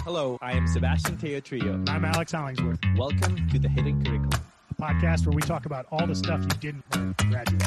Hello, I am Sebastian Teotrio. And I'm Alex Hollingsworth. Welcome to The Hidden Curriculum, A podcast where we talk about all the stuff you didn't learn in graduate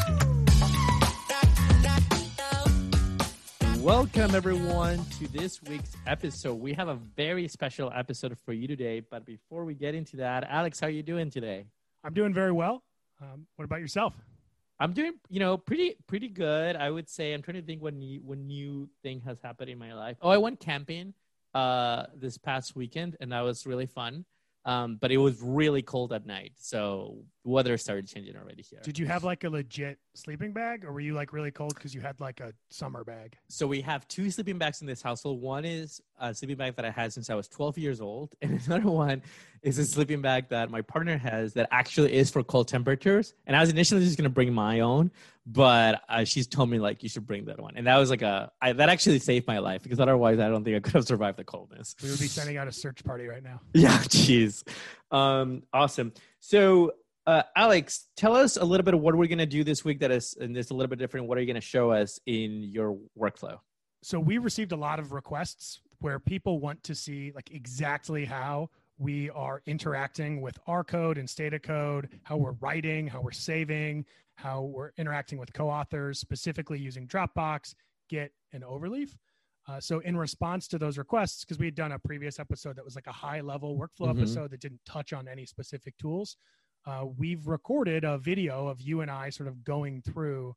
school. Welcome, everyone, to this week's episode. We have a very special episode for you today. But before we get into that, Alex, how are you doing today? I'm doing very well. What about yourself? I'm doing, pretty good. I would say I'm trying to think what new thing has happened in my life. Oh, I went camping this past weekend, and that was really fun. But it was really cold at night, so the weather started changing already here. Did you have like a legit sleeping bag, or were you like really cold because you had like a summer bag? So we have two sleeping bags in this household. One is a sleeping bag that I had since I was 12 years old, and another one is a sleeping bag that my partner has that actually is for cold temperatures. And I was initially just going to bring my own, but she's told me like you should bring that one, and that was like that actually saved my life, because otherwise I don't think I could have survived the coldness. We would be sending out a search party right now. Yeah, jeez. Awesome. So Alex, tell us a little bit of what we're going to do this week that is a little bit different. What are you going to show us in your workflow? So we received a lot of requests where people want to see like exactly how we are interacting with our code and Stata code, how we're writing, how we're saving, how we're interacting with co-authors, specifically using Dropbox, Git, and Overleaf. So in response to those requests, because we had done a previous episode that was like a high-level workflow episode that didn't touch on any specific tools, we've recorded a video of you and I sort of going through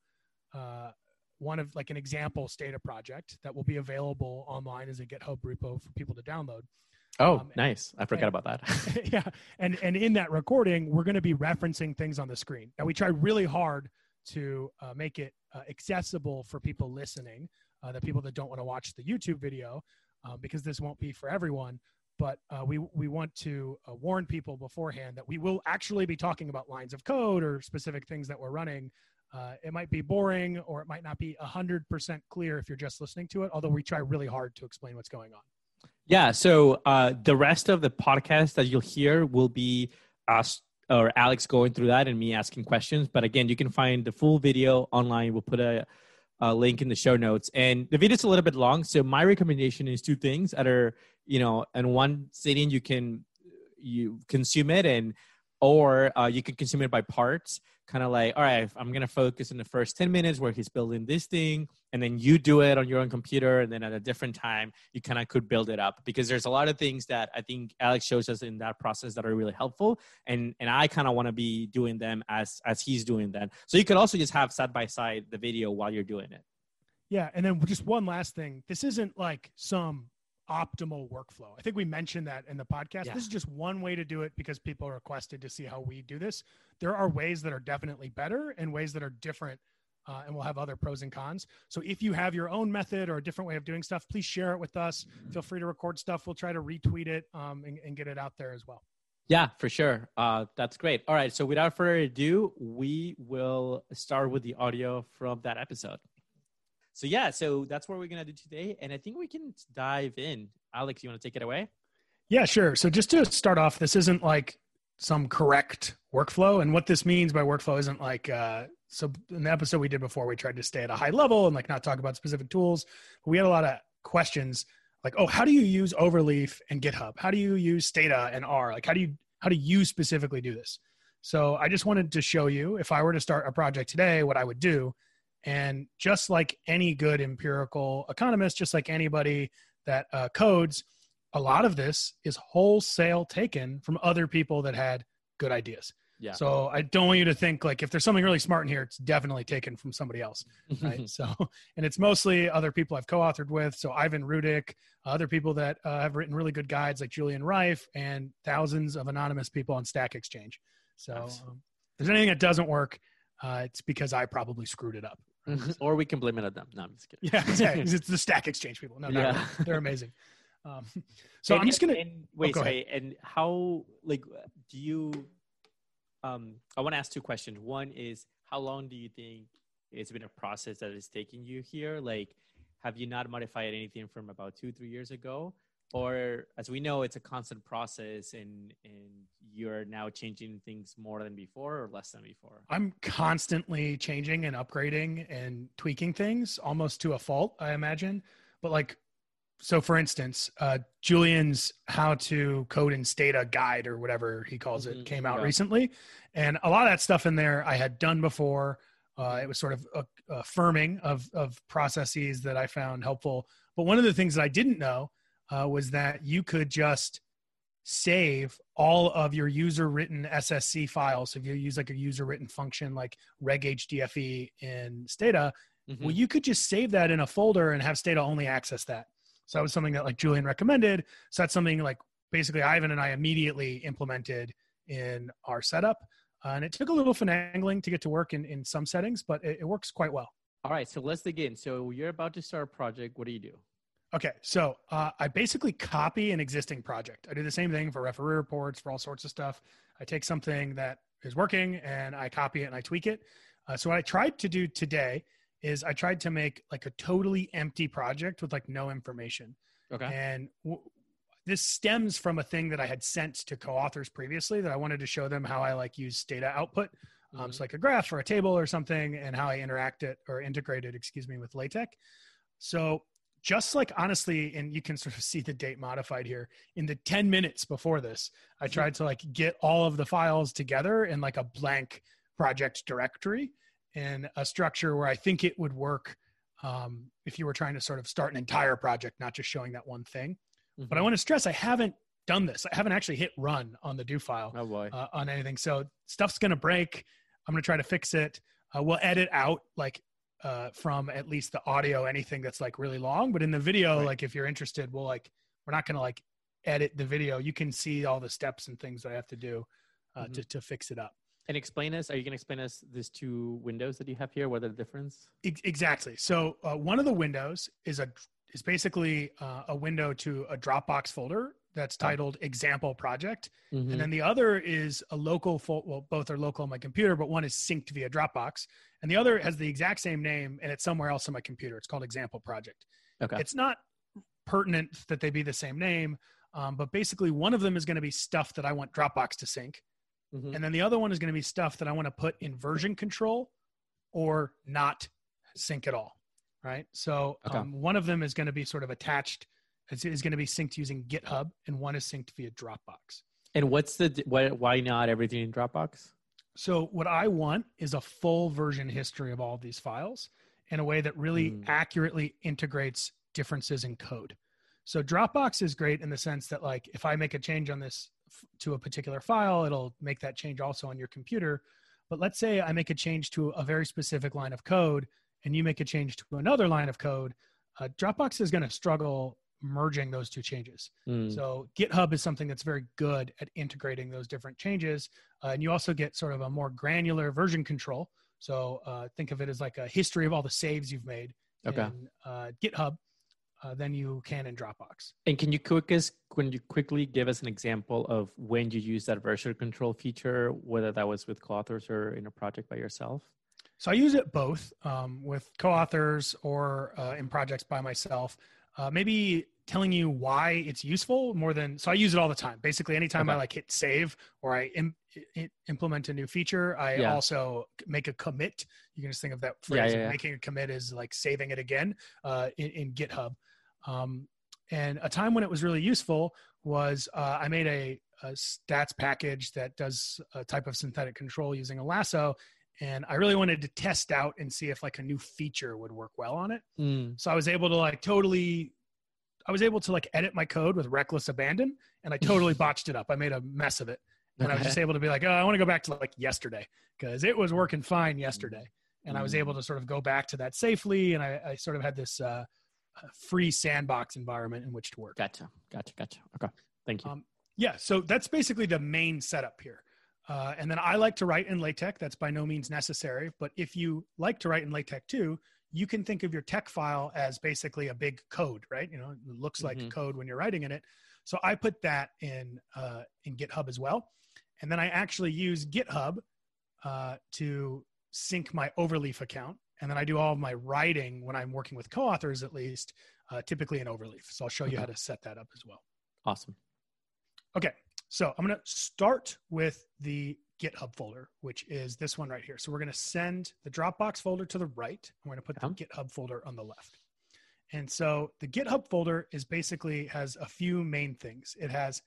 one of like an example Stata project that will be available online as a GitHub repo for people to download. Oh, nice. I forgot about that. Yeah. And in that recording, we're going to be referencing things on the screen. Now, we try really hard to make it accessible for people listening, the people that don't want to watch the YouTube video, because this won't be for everyone. But we want to warn people beforehand that we will actually be talking about lines of code or specific things that we're running. It might be boring, or it might not be 100% clear if you're just listening to it, although we try really hard to explain what's going on. Yeah, so the rest of the podcast that you'll hear will be us or Alex going through that and me asking questions. But again, you can find the full video online. We'll put a link in the show notes. And the video's a little bit long, so my recommendation is two things that are, in one sitting you consume it, or you can consume it by parts, kind of like, all right, I'm going to focus in the first 10 minutes where he's building this thing, and then you do it on your own computer, and then at a different time, you kind of could build it up, because there's a lot of things that I think Alex shows us in that process that are really helpful, and I kind of want to be doing them as he's doing them. So you could also just have side by side the video while you're doing it. Yeah, and then just one last thing. This isn't like some optimal workflow. I think we mentioned that in the podcast. Yeah. This is just one way to do it because people requested to see how we do this. There are ways that are definitely better and ways that are different, and we'll have other pros and cons. So if you have your own method or a different way of doing stuff, please share it with us. Feel free to record stuff. We'll try to retweet it and get it out there as well. Yeah, for sure. That's great. All right. So without further ado, we will start with the audio from that episode. So that's what we're going to do today. And I think we can dive in. Alex, you want to take it away? Yeah, sure. So just to start off, this isn't like some correct workflow. And what this means by workflow isn't like, so in the episode we did before, we tried to stay at a high level and like not talk about specific tools. But we had a lot of questions like, oh, how do you use Overleaf and GitHub? How do you use Stata and R? Like, how do you specifically do this? So I just wanted to show you, if I were to start a project today, what I would do. And just like any good empirical economist, just like anybody that codes, a lot of this is wholesale taken from other people that had good ideas. Yeah. So I don't want you to think like if there's something really smart in here, it's definitely taken from somebody else. Right. So, and it's mostly other people I've co-authored with. So Ivan Rudik, other people that have written really good guides like Julian Reif, and thousands of anonymous people on Stack Exchange. So nice. If there's anything that doesn't work, it's because I probably screwed it up. Or we can blame it on them. No, I'm just kidding. Yeah, exactly. It's the Stack Exchange people. No, yeah. They're amazing. So and, I'm just going to... Wait, sorry. And how, like, do you... I want to ask two questions. One is, how long do you think it's been a process that is taking you here? Like, have you not modified anything from about 2-3 years ago? Or as we know, it's a constant process and you're now changing things more than before or less than before? I'm constantly changing and upgrading and tweaking things almost to a fault, I imagine. But like so for instance, Julian's How to Code in Stata guide or whatever he calls it came out recently. And a lot of that stuff in there I had done before. It was sort of affirming of processes that I found helpful. But one of the things that I didn't know was that you could just save all of your user written SSC files. So if you use like a user written function like reghdfe in Stata, well, you could just save that in a folder and have Stata only access that. So that was something that like Julian recommended. So that's something like basically Ivan and I immediately implemented in our setup. And it took a little finagling to get to work in some settings, but it works quite well. All right, so let's dig in. So you're about to start a project. What do you do? Okay, so I basically copy an existing project. I do the same thing for referee reports, for all sorts of stuff. I take something that is working and I copy it and I tweak it. So what I tried to do today is I tried to make like a totally empty project with like no information. Okay. And this stems from a thing that I had sent to co-authors previously that I wanted to show them how I like use data output. So like a graph or a table or something, and how I interact it or integrate it, with LaTeX. So just like honestly, and you can sort of see the date modified here, in the 10 minutes before this, I tried to like get all of the files together in like a blank project directory in a structure where I think it would work if you were trying to sort of start an entire project, not just showing that one thing. But I want to stress, I haven't done this. I haven't actually hit run on the do file on anything. So stuff's going to break. I'm going to try to fix it. We'll edit out like from at least the audio, anything that's like really long. But in the video, like if you're interested, we're not going to like edit the video. You can see all the steps and things that I have to do to fix it up. And are you going to explain us these two windows that you have here? What are the difference? Exactly. So one of the windows is basically a window to a Dropbox folder that's titled example project. And then the other is a local well, both are local on my computer, but one is synced via Dropbox. And the other has the exact same name and it's somewhere else on my computer. It's called example project. Okay. It's not pertinent that they be the same name, but basically one of them is going to be stuff that I want Dropbox to sync. And then the other one is going to be stuff that I want to put in version control or not sync at all. Right. So one of them is going to be sort of attached. Is going to be synced using GitHub, and one is synced via Dropbox. And why not everything in Dropbox? So what I want is a full version history of all of these files in a way that really accurately integrates differences in code. So Dropbox is great in the sense that like if I make a change on this to a particular file, it'll make that change also on your computer. But let's say I make a change to a very specific line of code and you make a change to another line of code, Dropbox is going to struggle merging those two changes. So GitHub is something that's very good at integrating those different changes. And you also get sort of a more granular version control. So think of it as like a history of all the saves you've made in GitHub than you can in Dropbox. And can you quickly give us an example of when you use that version control feature, whether that was with co-authors or in a project by yourself? So I use it both with co-authors or in projects by myself. Maybe telling you why it's useful more than, so I use it all the time. Basically, anytime I like hit save or I implement a new feature, I also make a commit. You can just think of that phrase. Making a commit is like saving it again in GitHub. And a time when it was really useful was I made a stats package that does a type of synthetic control using a lasso. And I really wanted to test out and see if like a new feature would work well on it. So I was able to like edit my code with reckless abandon, and I totally botched it up. I made a mess of it. And I was just able to be like, oh, I want to go back to like yesterday because it was working fine yesterday. And I was able to sort of go back to that safely. And I sort of had this free sandbox environment in which to work. Gotcha. Okay. Thank you. So that's basically the main setup here. And then I like to write in LaTeX. That's by no means necessary. But if you like to write in LaTeX too, you can think of your tech file as basically a big code, right? You know, it looks like code when you're writing in it. So I put that in GitHub as well. And then I actually use GitHub to sync my Overleaf account. And then I do all of my writing when I'm working with co-authors, at least, typically in Overleaf. So I'll show you how to set that up as well. Awesome. Okay. So I'm going to start with the GitHub folder, which is this one right here. So we're going to send the Dropbox folder to the right. And we're going to put the GitHub folder on the left. And so the GitHub folder is basically has a few main things. It has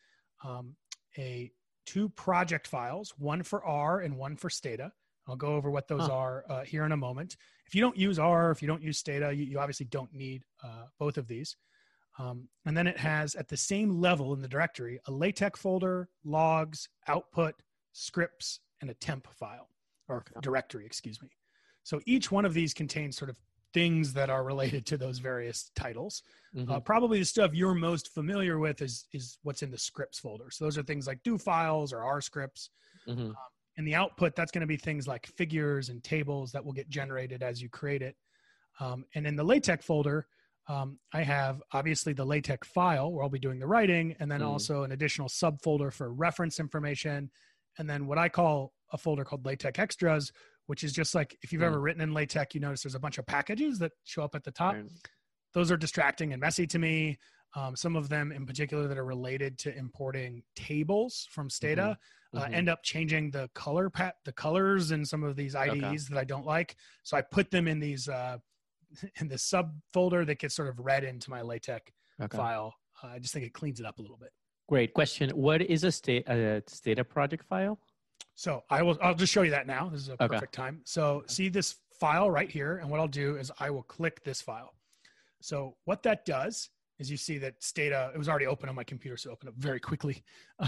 two project files, one for R and one for Stata. I'll go over what those are here in a moment. If you don't use R, if you don't use Stata, you obviously don't need both of these. And then it has at the same level in the directory, a LaTeX folder, logs, output, scripts, and a temp file or directory, excuse me. So each one of these contains sort of things that are related to those various titles. Probably the stuff you're most familiar with is what's in the scripts folder. So those are things like do files or R scripts. And the output, that's going to be things like figures and tables that will get generated as you create it. And in the LaTeX folder, I have obviously the LaTeX file where I'll be doing the writing, and then also an additional subfolder for reference information. And then what I call a folder called LaTeX extras, which is just like if you've ever written in LaTeX, you notice there's a bunch of packages that show up at the top. Those are distracting and messy to me. Some of them in particular that are related to importing tables from Stata end up changing the colors in some of these IDEs that I don't like. So I put them in these in this subfolder that gets sort of read into my LaTeX file. I just think it cleans it up a little bit. Great question. What is a Stata project file? So I'll just show you that now. This is a perfect time. So see this file right here. And what I'll do is I will click this file. So what that does is you see that Stata, it was already open on my computer, so it opened up very quickly.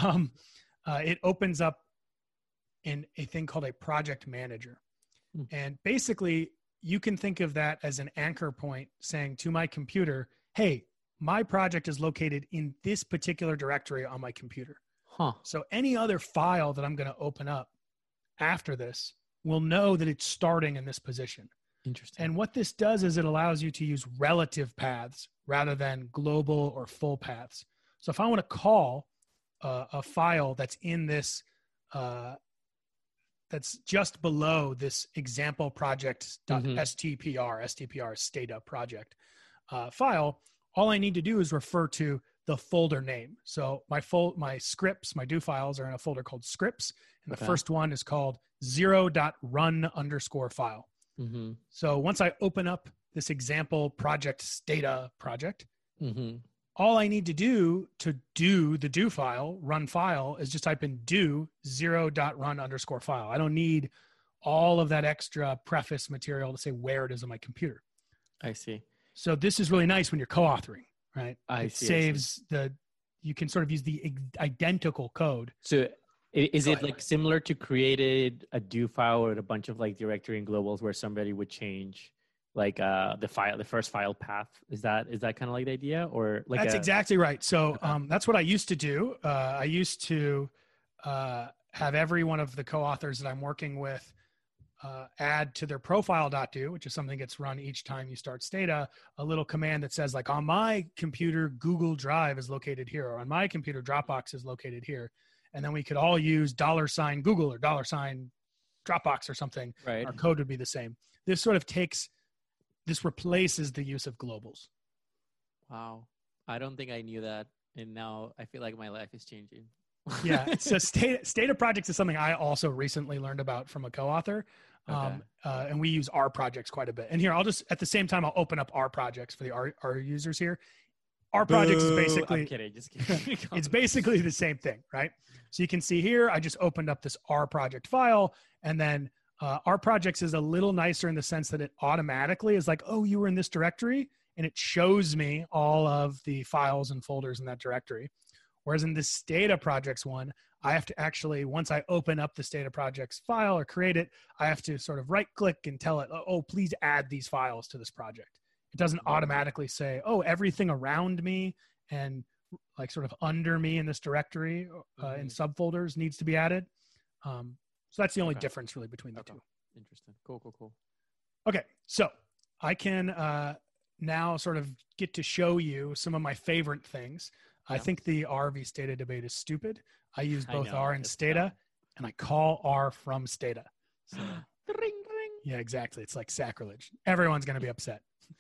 It opens up in a thing called a project manager. And basically you can think of that as an anchor point saying to my computer, hey, my project is located in this particular directory on my computer. So any other file that I'm going to open up after this will know that it's starting in this position. Interesting. And what this does is it allows you to use relative paths rather than global or full paths. So if I want to call a file that's in this, that's just below this example project.stpr, stpr is Stata project file, all I need to do is refer to the folder name. So my scripts, my do files are in a folder called scripts. And the first one is called 0.run_file. So once I open up this example project Stata project, all I need to do the do file, run file, is just type in do 0.run_file. I don't need all of that extra preface material to say where it is on my computer. I see. So this is really nice when you're co-authoring, right? It saves you can sort of use the identical code. So is it like similar to created a do file with a bunch of like directory and globals where somebody would change like the first file path? Is that kind of like the idea, or like that's exactly right. So that's what I used to do. I used to have every one of the co-authors that I'm working with add to their profile.do, which is something that gets run each time you start Stata, a little command that says like on my computer, Google Drive is located here, or on my computer, Dropbox is located here. And then we could all use $Google or $Dropbox or something. Right. Our code would be the same. This replaces the use of globals. Wow. I don't think I knew that. And now I feel like my life is changing. Yeah. So Stata projects is something I also recently learned about from a co-author. And we use R projects quite a bit. And here, at the same time, I'll open up R projects for the R users here. R projects is basically, I'm kidding, just kidding. It's basically the same thing, right? So you can see here, I just opened up this R project file, and then R projects is a little nicer in the sense that it automatically is like, oh, you were in this directory, and it shows me all of the files and folders in that directory. Whereas in the Stata projects one, I have to actually, once I open up the Stata projects file or create it, I have to sort of right click and tell it, oh, please add these files to this project. It doesn't automatically say, oh, everything around me and like sort of under me in this directory in subfolders needs to be added. So that's the only difference really between the two. Interesting. Cool. Okay. So I can now sort of get to show you some of my favorite things. I think the RV Stata debate is stupid. I use both R and Stata, and I call R from Stata. So, ring. Yeah, exactly. It's like sacrilege. Everyone's going to be upset.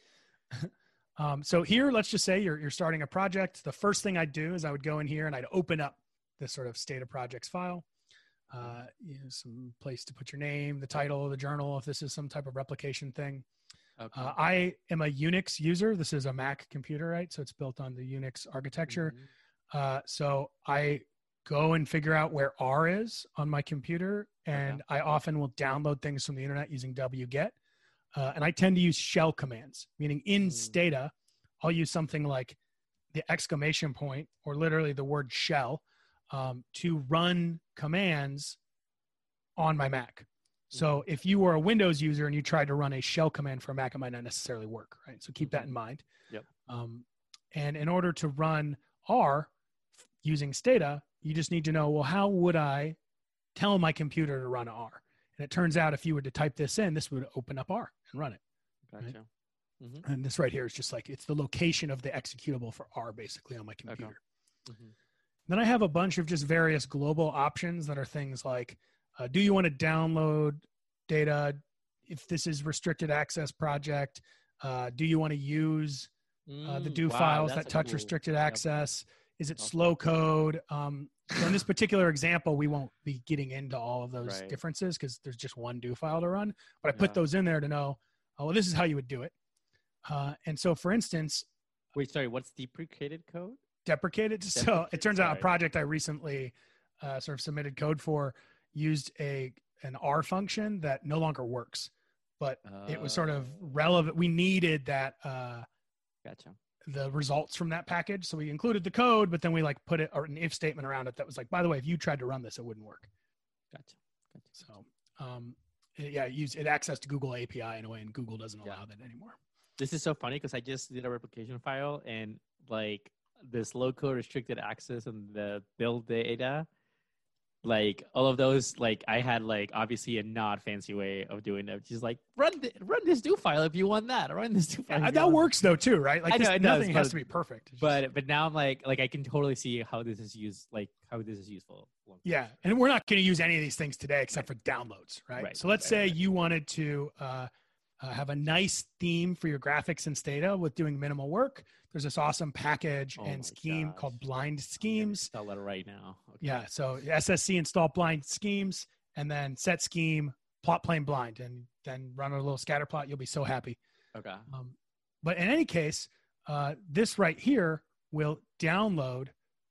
So here, let's just say you're starting a project. The first thing I'd do is I would go in here and I'd open up this sort of Stata projects file. Some place to put your name, the title of the journal, if this is some type of replication thing. Okay. I am a Unix user. This is a Mac computer, right? So it's built on the Unix architecture. So I go and figure out where R is on my computer, and I often will download things from the internet using wget. And I tend to use shell commands, meaning in Stata, I'll use something like the exclamation point or literally the word shell to run commands on my Mac. So if you were a Windows user and you tried to run a shell command for a Mac, it might not necessarily work, right? So keep that in mind. Yep. And in order to run R using Stata, you just need to know, well, how would I tell my computer to run R? And it turns out if you were to type this in, this would open up R and run it. Gotcha. Right? And this right here is just like, it's the location of the executable for R basically on my computer. Okay. Then I have a bunch of just various global options that are things like, do you want to download data if this is restricted access project? Do you want to use the do files that touch restricted access? Is it slow code? So in this particular example, we won't be getting into all of those differences because there's just one do file to run. But I put those in there to know, oh, well, this is how you would do it. And so, for instance, wait, sorry, what's deprecated code? Deprecated. So it turns out a project I recently sort of submitted code for used an R function that no longer works, but it was sort of relevant. We needed that. Gotcha. The results from that package. So we included the code, but then we like put it or an if statement around it that was like, by the way, if you tried to run this, it wouldn't work. Gotcha. So, it accessed Google API in a way, and Google doesn't allow that anymore. This is so funny because I just did a replication file and like this local restricted access and the build data, like all of those, like I had like obviously a not fancy way of doing it. Just like run this do file if you want that. Run this do file. That works though too, right? Like nothing has to be perfect. But now I'm like I can totally see how this is used, like how this is useful. Yeah, and we're not going to use any of these things today except for downloads, right? So let's say you wanted to have a nice theme for your graphics in Stata with doing minimal work. There's this awesome package and scheme called Blind Schemes. Install it right now. Okay. Yeah, so SSC install Blind Schemes and then set scheme plot plane blind and then run a little scatter plot. You'll be so happy. Okay. But in any case, this right here will download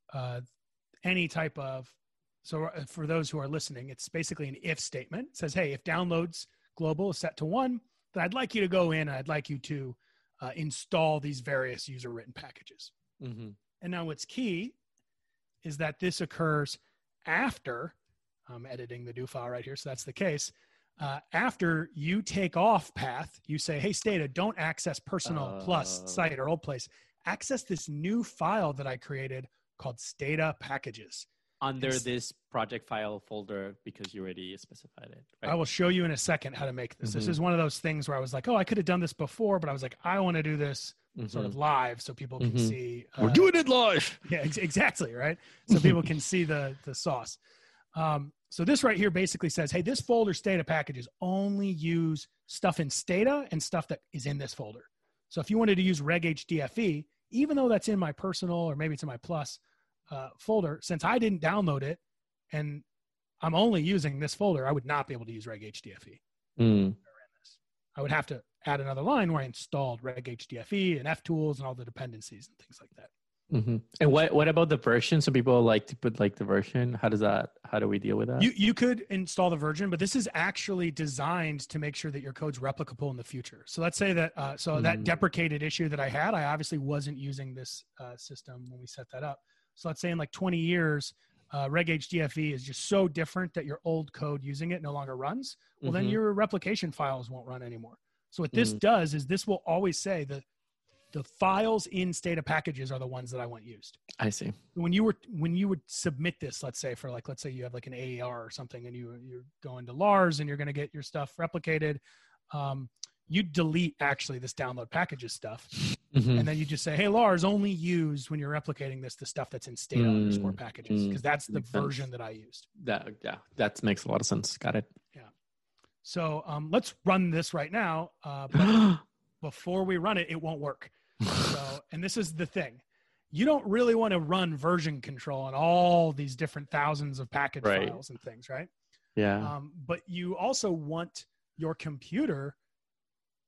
any type of. So for those who are listening, it's basically an if statement. It says, hey, if downloads global is set to 1, then I'd like you to go in and I'd like you to install these various user-written packages. And now what's key is that this occurs after, I'm editing the do file right here, so that's the case. After you take off path, you say, hey, Stata, don't access personal plus site or old place. Access this new file that I created called Stata packages. Under this project file folder because you already specified it. Right? I will show you in a second how to make this. This is one of those things where I was like, oh, I could have done this before, but I was like, I want to do this sort of live so people can see. We're doing it live. Yeah, exactly, right? So people can see the sauce. So this right here basically says, hey, this folder Stata packages only use stuff in Stata and stuff that is in this folder. So if you wanted to use reghdfe, even though that's in my personal or maybe it's in my plus, folder, since I didn't download it and I'm only using this folder, I would not be able to use reghdfe. I would have to add another line where I installed reghdfe and ftools and all the dependencies and things like that. And what about the version? Some people like to put like the version. How do we deal with that? You could install the version, but this is actually designed to make sure that your code's replicable in the future. So let's say that, that deprecated issue that I had, I obviously wasn't using this system when we set that up. So let's say in like 20 years, reghdfe is just so different that your old code using it no longer runs. Well, then your replication files won't run anymore. So what this does is this will always say that the files in Stata packages are the ones that I want used. I see. When you would submit this, let's say you have like an AER or something and you're going to Lars and you're going to get your stuff replicated, you delete actually this download packages stuff. And then you just say, hey, Lars, only use when you're replicating this, the stuff that's in Stata underscore packages, because that's the version that I used. That makes a lot of sense. Got it. Yeah. So let's run this right now. But before we run it, it won't work. So, and this is the thing. You don't really want to run version control on all these different thousands of package files and things, right? Yeah. But you also want your computer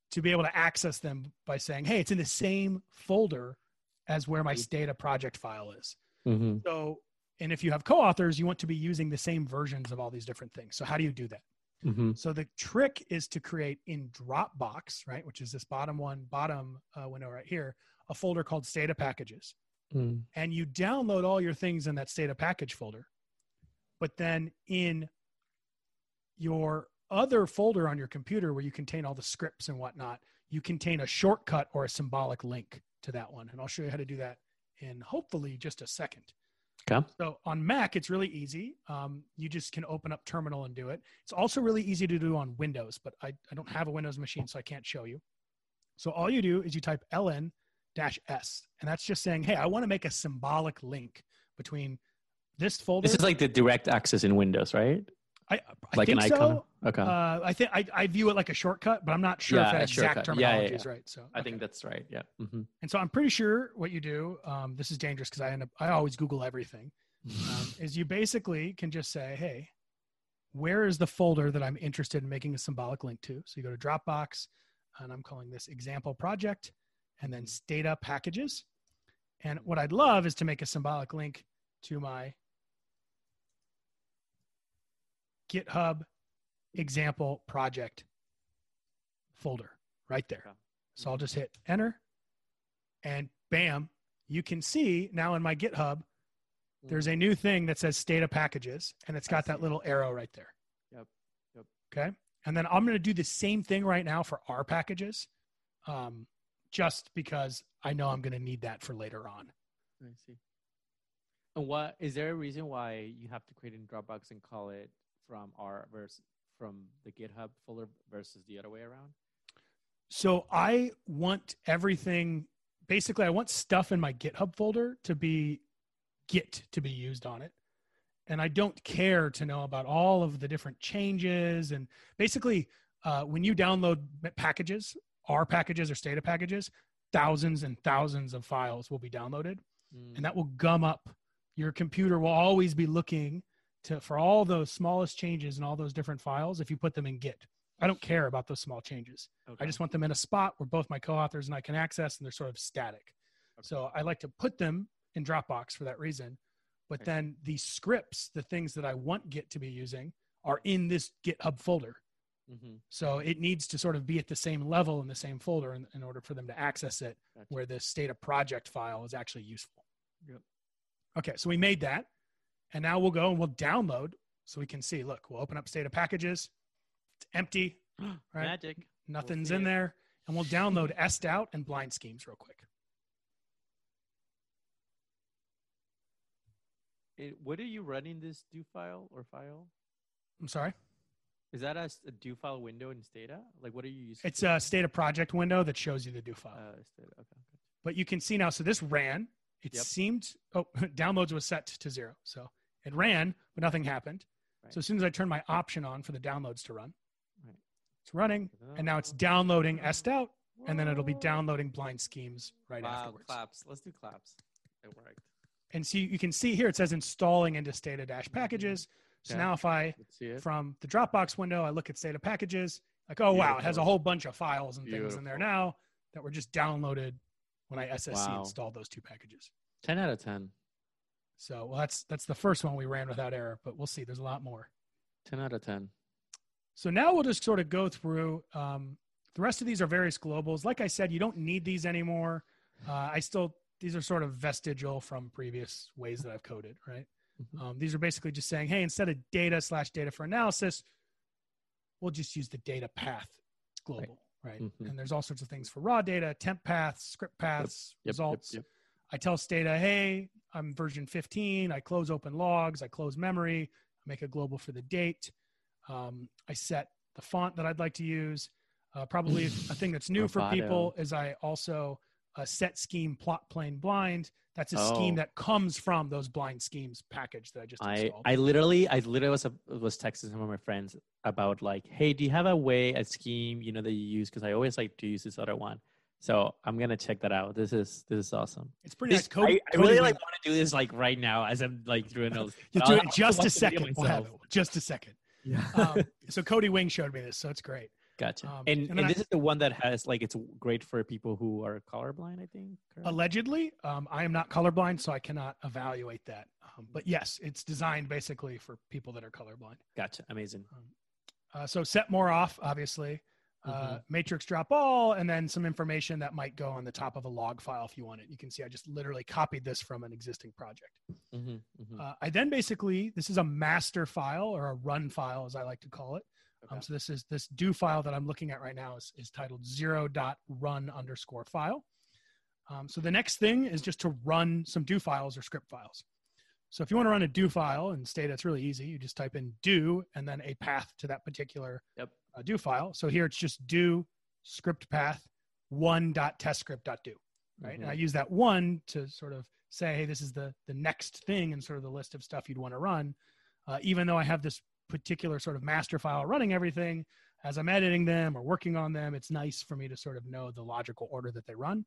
to be able to access them by saying, hey, it's in the same folder as where my Stata project file is. Mm-hmm. So, and if you have co-authors, you want to be using the same versions of all these different things. So how do you do that? Mm-hmm. So the trick is to create in Dropbox, right, which is this bottom window right here, a folder called Stata Packages. Mm. And you download all your things in that Stata Package folder. But then in your other folder on your computer where you contain all the scripts and whatnot, you contain a shortcut or a symbolic link to that one. And I'll show you how to do that in hopefully just a second. Okay. So on Mac, it's really easy. You just can open up Terminal and do it. It's also really easy to do on Windows, but I don't have a Windows machine, so I can't show you. So all you do is you type ln-s, and that's just saying, hey, I want to make a symbolic link between this folder. This is like the direct access in Windows, right? I Like think an icon. so. Okay. I think I view it like a shortcut, but I'm not sure if that exact terminology is right. So I think that's right. Yeah. Mm-hmm. And so I'm pretty sure what you do, this is dangerous because I always Google everything, is you basically can just say, hey, where is the folder that I'm interested in making a symbolic link to? So you go to Dropbox, and I'm calling this example project, and then Stata Packages. And what I'd love is to make a symbolic link to my GitHub example project folder right there. So I'll just hit enter, and bam, you can see now in my GitHub, there's a new thing that says Stata Packages, and it's got that little arrow right there. Yep. Okay. And then I'm going to do the same thing right now for our packages, just because I know I'm going to need that for later on. I see. And what is there a reason why you have to create in Dropbox and call it from from the GitHub folder versus the other way around? So I want everything, basically I want stuff in my GitHub folder to be Git to be used on it. And I don't care to know about all of the different changes. And basically when you download packages, our packages or Stata packages, thousands and thousands of files will be downloaded, and that will gum up. Your computer will always be looking for all those smallest changes and all those different files if you put them in Git. I don't care about those small changes. Okay. I just want them in a spot where both my co-authors and I can access, and they're sort of static. Okay. So I like to put them in Dropbox for that reason. But then the scripts, the things that I want Git to be using, are in this GitHub folder. Mm-hmm. So it needs to sort of be at the same level in the same folder in order for them to access it, where the Stata project file is actually useful. Yep. Okay, so we made that. And now we'll go and we'll download so we can see. Look, we'll open up Stata Packages. It's empty. Right? Magic. Nothing's in there. And we'll download SDout and Blind Schemes real quick. What are you running this do file or file? I'm sorry? Is that a do file window in Stata? Like, what are you using? It's a Stata project window that shows you the do file. Okay. But you can see now, so this ran. It seemed, downloads was set to 0. So it ran, but nothing happened. Right. So as soon as I turn my option on for the downloads to run, it's running, and now it's downloading SDout, and then it'll be downloading Blind Schemes afterwards. Claps. Let's do claps. It worked. And so you can see here, it says installing into Stata-Packages. So now if I, from the Dropbox window, I look at Stata Packages, like, oh, wow, it has a whole bunch of files and things in there now that were just downloaded when I SSC installed those 2 packages. 10 out of 10. So, well, that's the first one we ran without error, but we'll see. There's a lot more. 10 out of 10. So now we'll just sort of go through. The rest of these are various globals. Like I said, you don't need these anymore. These are sort of vestigial from previous ways that I've coded, right? Mm-hmm. These are basically just saying, hey, instead of data for analysis, we'll just use the data path global, right? Mm-hmm. And there's all sorts of things for raw data, temp paths, script paths, results. I tell Stata, hey, I'm version 15. I close open logs. I close memory. I make a global for the date. I set the font that I'd like to use. Probably a thing that's new for people is I also set scheme plot plane blind. That's a scheme that comes from those Blind Schemes package that I just installed. I literally was texting some of my friends about like, hey, do you have a scheme, that you use? Because I always like to use this other one. So I'm gonna check that out. This is awesome. It's pretty nice. I really want to do this like right now as I'm like doing all this. You'll do it in just a second. We'll have it. Just a second. Yeah. So Cody Wing showed me this, so it's great. Gotcha. And And this is the one that has like, it's great for people who are colorblind, I think. Correct? Allegedly, I am not colorblind, so I cannot evaluate that. But yes, it's designed basically for people that are colorblind. Gotcha. Amazing. So set more off, obviously. Matrix drop all, and then some information that might go on the top of a log file if you want it. You can see I just literally copied this from an existing project. I then basically, this is a master file or a run file, as I like to call it. Okay. So this do file that I'm looking at right now is titled 0.run_file. So the next thing is just to run some do files or script files. So if you want to run a do file in Stata, it's really easy. You just type in do and then a path to that particular do file. So here it's just do script path 1.testscript.do, right? And I use that one to sort of say, hey, this is the next thing in sort of the list of stuff you'd want to run. Even though I have this particular sort of master file running everything, as I'm editing them or working on them, it's nice for me to sort of know the logical order that they run.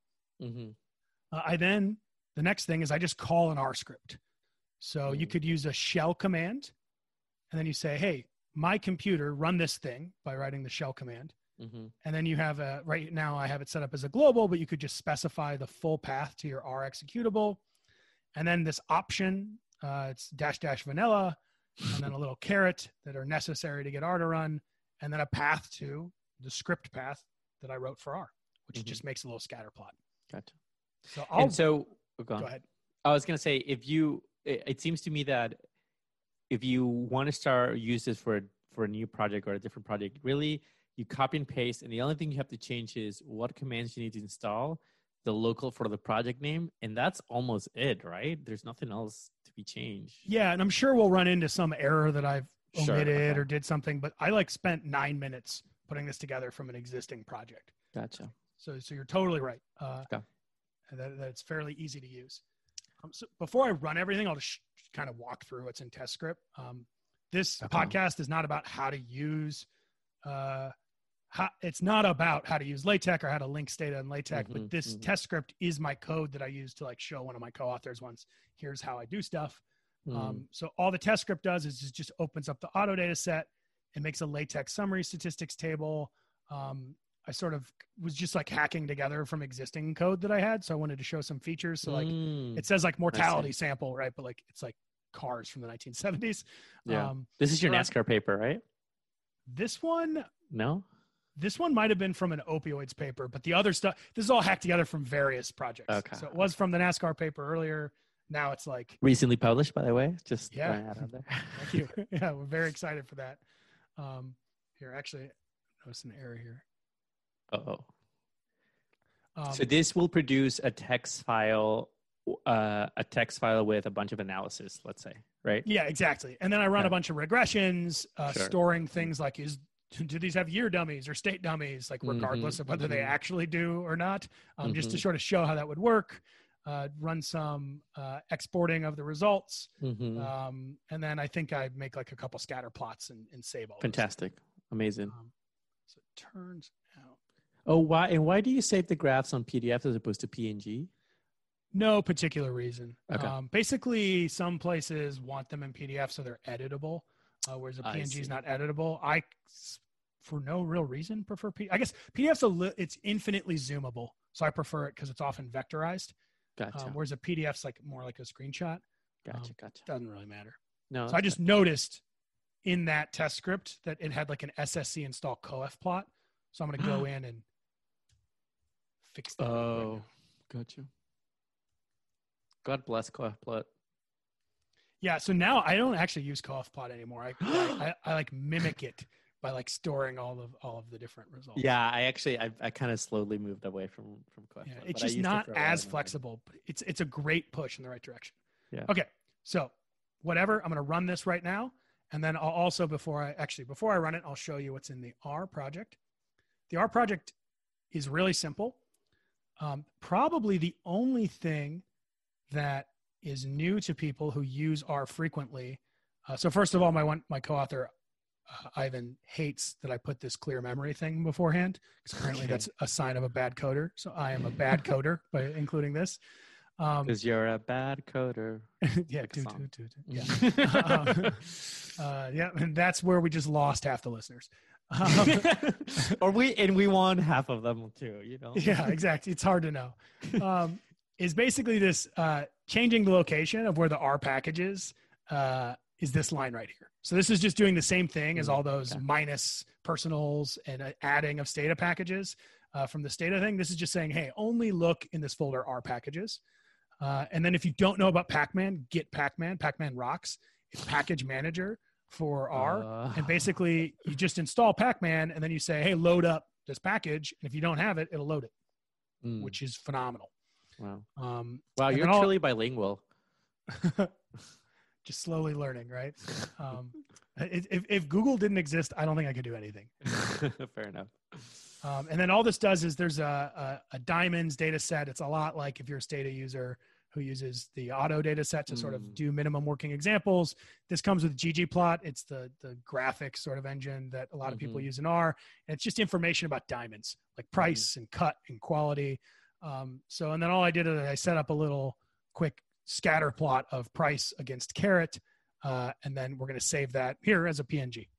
The next thing is I just call an R script. So you could use a shell command, and then you say, hey, my computer, run this thing by writing the shell command. And then you have right now I have it set up as a global, but you could just specify the full path to your R executable. And then this option, it's -- vanilla, and then a little caret that are necessary to get R to run, and then a path to the script path that I wrote for R, which just makes a little scatter plot. Gotcha. So go ahead. I was going to say, it seems to me that if you want to use this for a new project or a different project, really you copy and paste, and the only thing you have to change is what commands you need to install, the local for the project name, and that's almost it, right? There's nothing else to be changed. Yeah, and I'm sure we'll run into some error that I've omitted or did something, but I spent 9 minutes putting this together from an existing project. Gotcha. So you're totally right. That it's fairly easy to use. So before I run everything, I'll just kind of walk through what's in TestScript. This podcast is not about how to use it's not about how to use LaTeX or how to link Stata in LaTeX, but this test script is my code that I use to show one of my co-authors once, here's how I do stuff. So all the test script does is just opens up the auto data set and makes a LaTeX summary statistics table. I sort of was just hacking together from existing code that I had. So I wanted to show some features. So it says mortality sample, right? But it's cars from the 1970s. Yeah. This is your NASCAR paper, right? This one, no. This one might have been from an opioids paper, but the other stuff, this is all hacked together from various projects. Okay. So it was from the NASCAR paper earlier. Now it's recently published, by the way. Just throwing that out there. Thank you. Yeah, we're very excited for that. Here, actually, notice an error here. So this will produce a text file with a bunch of analysis, let's say, right? Yeah, exactly. And then I run a bunch of regressions, storing things like do these have year dummies or state dummies, regardless of whether they actually do or not, just to sort of show how that would work. Run some exporting of the results. And then I think I make a couple scatter plots and save all. Fantastic. Amazing. So it turns out. Oh, why do you save the graphs on PDF as opposed to PNG? No particular reason. Okay. Basically, some places want them in PDF so they're editable, whereas a PNG is not editable. I, for no real reason, prefer PDF. I guess PDF's it's infinitely zoomable, so I prefer it because it's often vectorized. Gotcha. Whereas a PDF's more like a screenshot. Gotcha. Doesn't really matter. No. So I just noticed in that test script that it had an SSC install coef plot. So I'm going to go in and fix that. Oh, gotcha. God bless coef plot. Yeah. So now I don't actually use coef plot anymore. I mimic it by storing all of the different results. Yeah. I kind of slowly moved away from coef plot. It's just not as flexible, but it's a great push in the right direction. Yeah. Okay. So whatever, I'm going to run this right now. And then I'll also, before I run it, I'll show you what's in the R project. The R project is really simple. Probably the only thing that is new to people who use R frequently. So first of all, my co-author, Ivan, hates that I put this clear memory thing beforehand, because apparently that's a sign of a bad coder. So I am a bad coder by including this. Because you're a bad coder. Yeah, yeah. Yeah, and that's where we just lost half the listeners. Or we won half of them too, you know? Yeah, exactly. It's hard to know. Is basically this changing the location of where the R package is this line right here. So this is just doing the same thing as all those minus personals and adding of Stata packages from the Stata thing. This is just saying, hey, only look in this folder R packages. And then if you don't know about Pacman, get Pacman. Pacman rocks. It's package manager for R. And basically you just install Pacman and then you say, hey, load up this package. And if you don't have it, it'll load it, which is phenomenal. Wow. Wow, you're truly bilingual. Just slowly learning, right? If Google didn't exist, I don't think I could do anything. Fair enough. And then all this does is there's a diamonds data set. It's a lot like if you're a Stata user who uses the auto data set to sort of do minimum working examples. This comes with ggplot. It's the graphics sort of engine that a lot of people use in R. And it's just information about diamonds, like price and cut and quality. And then all I did is I set up a little quick scatter plot of price against carat. And then we're going to save that here as a PNG.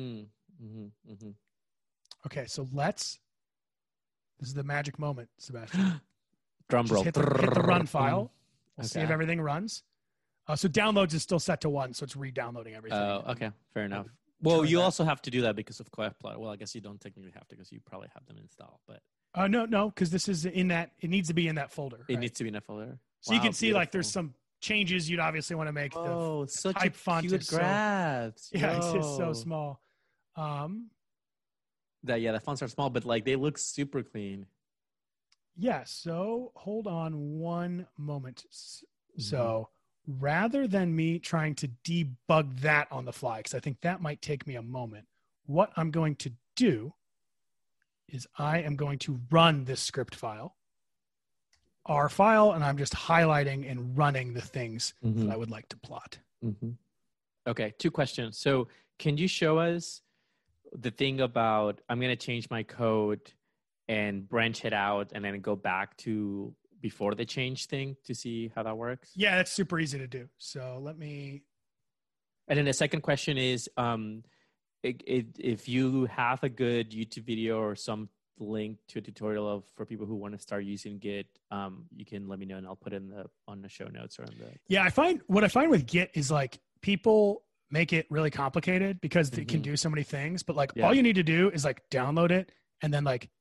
Okay, so this is the magic moment, Sebastian. Drum roll. Hit the run file. We'll see if everything runs. So downloads is still set to 1, so it's re-downloading everything. Oh, okay. Fair enough. Well, you also have to do that because of QueftPlot. Well, I guess you don't technically have to because you probably have them installed. But no, because this is in that. It needs to be in that folder. It needs to be in that folder. So you can see like there's some changes you'd obviously want to make. Oh, such type a font cute graphs. Yeah, it's just so small. The fonts are small, but like they look super clean. Yeah, so hold on one moment. So rather than me trying to debug that on the fly, because I think that might take me a moment, what I'm going to do is I am going to run this script file, R file, and I'm just highlighting and running the things that I would like to plot. Okay, 2 questions. So can you show us the thing about, I'm going to change my code and branch it out and then go back to before the change thing to see how that works? Yeah, that's super easy to do. So let me. And then the second question is, if you have a good YouTube video or some link to a tutorial for people who want to start using Git, you can let me know and I'll put it on the show notes or on the. Yeah, what I find with Git is like people make it really complicated because it can do so many things, but like all you need to do is like download it and then like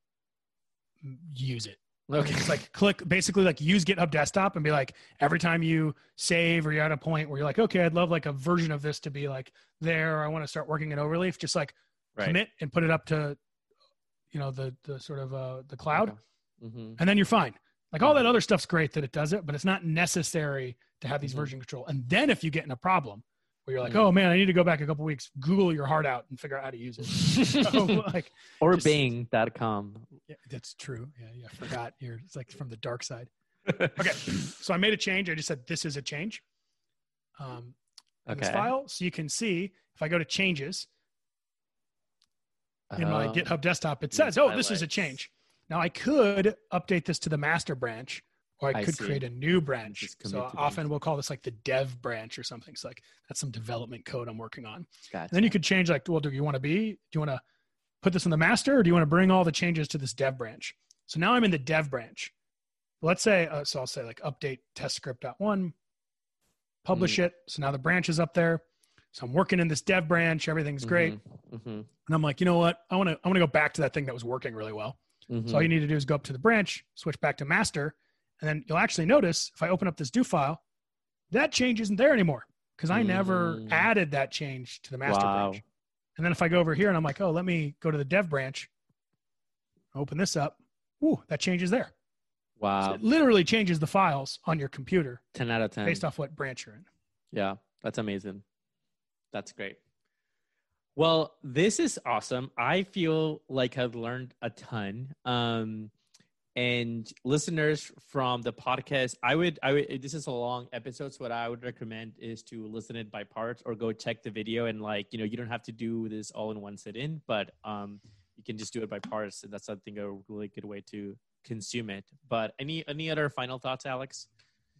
use it. Okay. It's like basically like use GitHub Desktop and be like, every time you save or you're at a point where you're like, okay, I'd love like a version of this to be like there. Or I want to start working in Overleaf. Just like commit and put it up to, the sort of the cloud. And then you're fine. Like all that other stuff's great that it does it, but it's not necessary to have these version control. And then if you get in a problem where you're like, oh man, I need to go back a couple weeks, Google your heart out and figure out how to use it. Or Bing.com. Yeah, that's true. Yeah, I forgot. It's like from the dark side. Okay, so I made a change. I just said this is a change in this file. So you can see if I go to changes in my GitHub Desktop, it says, this is a change. Now I could update this to the master branch, or I could create a new branch. So often we'll call this like the dev branch or something. So like that's some development code I'm working on. Gotcha. And then you could change like, well, do you want to put this in the master or do you want to bring all the changes to this dev branch? So now I'm in the dev branch. Let's say, so I'll say like update test script.1, publish it. So now the branch is up there. So I'm working in this dev branch. Everything's great. And I'm like, you know what? I want to go back to that thing that was working really well. So all you need to do is go up to the branch, switch back to master. And then you'll actually notice if I open up this do file, that change isn't there anymore because I never added that change to the master branch. And then if I go over here and I'm like, let me go to the dev branch, open this up. Ooh, that change is there. Wow. So it literally changes the files on your computer. 10 out of 10. Based off what branch you're in. Yeah, that's amazing. That's great. Well, this is awesome. I feel like I've learned a ton. And listeners from the podcast, I would, this is a long episode. So what I would recommend is to listen it by parts or go check the video and you don't have to do this all in one sit-in, but you can just do it by parts. And that's, I think, a really good way to consume it. But any other final thoughts, Alex? No,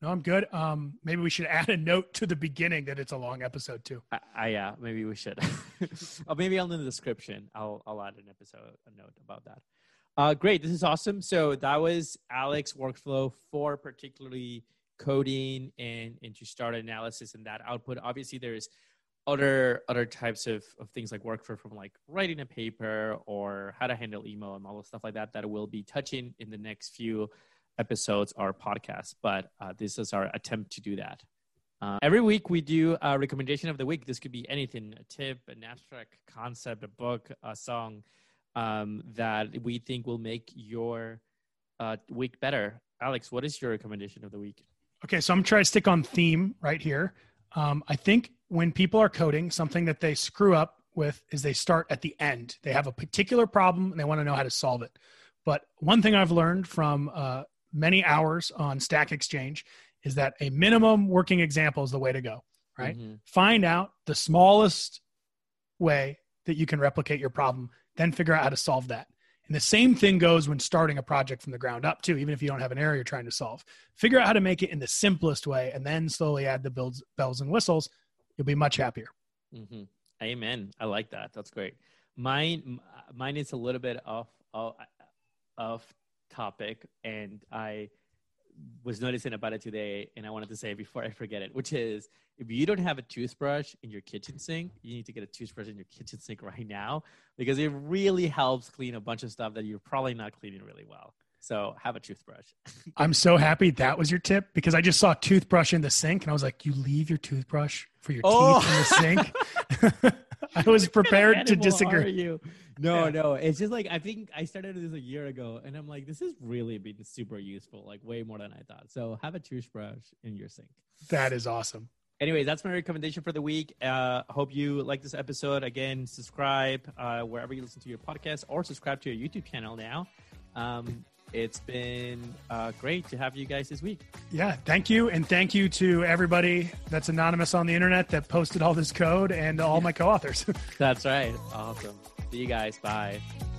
No, I'm good. Maybe we should add a note to the beginning that it's a long episode too. Yeah, maybe we should. Or maybe in the description, I'll add a note about that. Great. This is awesome. So that was Alex's workflow for particularly coding and to start analysis and that output. Obviously, there's other types of things like workflow from like writing a paper or how to handle email and all the stuff like that we'll be touching in the next few episodes or podcasts. But this is our attempt to do that. Every week we do a recommendation of the week. This could be anything, a tip, an abstract concept, a book, a song that we think will make your week better. Alex, what is your recommendation of the week? Okay, so I'm trying to stick on theme right here. I think when people are coding, something that they screw up with is they start at the end. They have a particular problem and they want to know how to solve it. But one thing I've learned from many hours on Stack Exchange is that a minimum working example is the way to go, right? Mm-hmm. Find out the smallest way that you can replicate your problem, then figure out how to solve that. And the same thing goes when starting a project from the ground up too, even if you don't have an area you're trying to solve. Figure out how to make it in the simplest way and then slowly add the bells and whistles. You'll be much happier. Mm-hmm. Amen. I like that. That's great. Mine is a little bit off topic, and I was noticing about it today, and I wanted to say it before I forget it, which is if you don't have a toothbrush in your kitchen sink, you need to get a toothbrush in your kitchen sink right now because it really helps clean a bunch of stuff that you're probably not cleaning really well. So have a toothbrush. I'm so happy that was your tip because I just saw a toothbrush in the sink and I was like, you leave your toothbrush for your teeth in the sink? I was prepared to disagree. No. It's just like, I think I started this a year ago and I'm like, this has really been super useful, like way more than I thought. So have a toothbrush in your sink. That is awesome. Anyway, that's my recommendation for the week. Hope you like this episode. Again, subscribe wherever you listen to your podcast or subscribe to your YouTube channel now. It's been great to have you guys this week. Yeah, thank you. And thank you to everybody that's anonymous on the internet that posted all this code and all my co-authors. That's right. Awesome. See you guys. Bye.